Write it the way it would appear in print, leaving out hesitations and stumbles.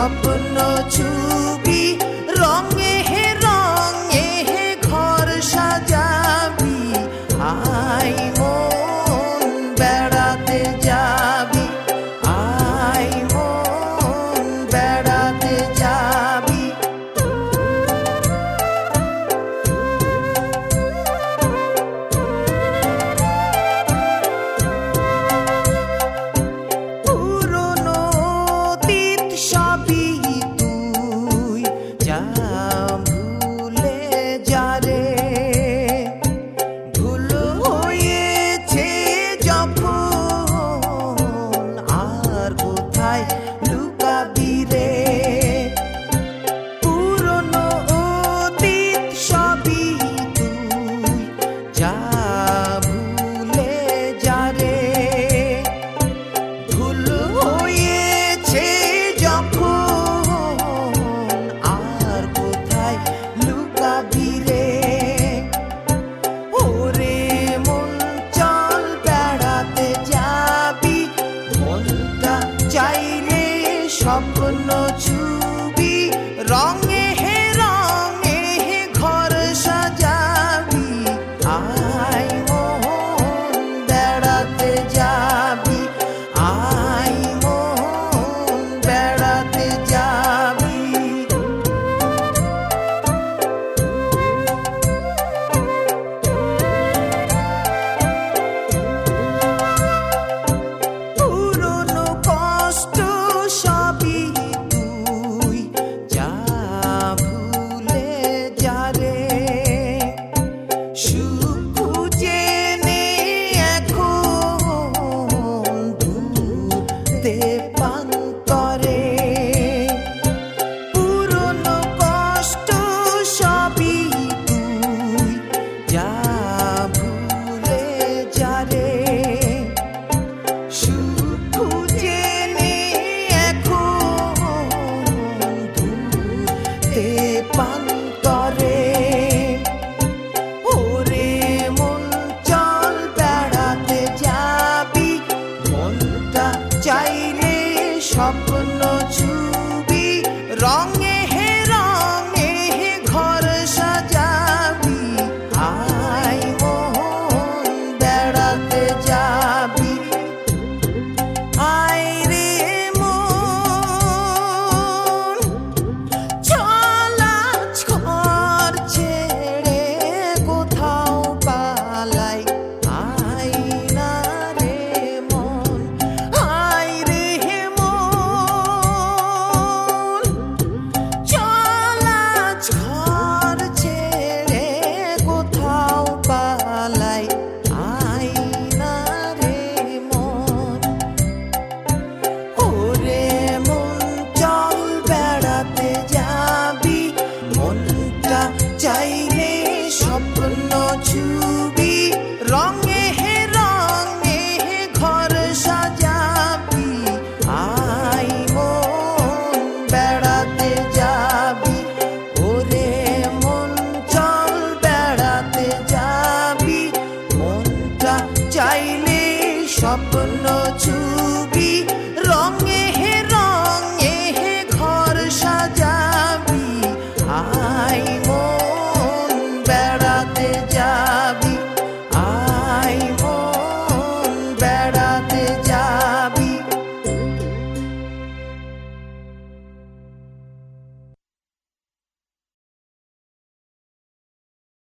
স্বপ্ন ছবি রঙে রঙে ঘর সাজাবি আই মন বেড়াতে যাবি আই মন বেড়াতে যাবি পুরনো অতীত সবই তুই যা ভুলে যা রে ভুল হয়েছে যখন আর কোথায় লুকাবি রে পুরনো অতীত সবই তুই যা ভুলে যা রে ভুল হয়েছে যখন আর কোথায় লুকাবি রে ওরে মন চল বেড়াতে যাবি মনটা চাইলে স্বপ্ন ছবি রঙে রঙে ঘর সাজাবি আই মন বেড়াতে যাবি আই মন বেড়াতে যাবি পুরনো কষ্ট সবই তুই যা ভুলে যা রে সুখ খুঁজে নে এখন দূরতে প্রান্তরে পুরনো কষ্ট সবই তুই যা ভুলে যা রে সুখ খুঁজে নে এখন দূরতে প্রান্তরে ওরে মন চল বেড়াতে যাবি মনটা চাইলে স্বপ্ন ছবি রঙে রঙে ঘর সাজাবি আই মন বেড়াতে যাবি আই রে মন চল আজ ঘর ছেড়ে কোথাও পালাই আই না রে মন আই রে মন চল আজ ঘর ছেড়ে কোথাও পালাই আই না রে মন ওরে মন চল বেড়াতে যাবি মনটা চাইলে স্বপ্ন ছবি রঙে রঙে ঘর সাজাবি আই মন বেড়াতে যাবি ওরে মন চল বেড়াতে যাবি মনটা চাইলে স্বপ্ন ছবি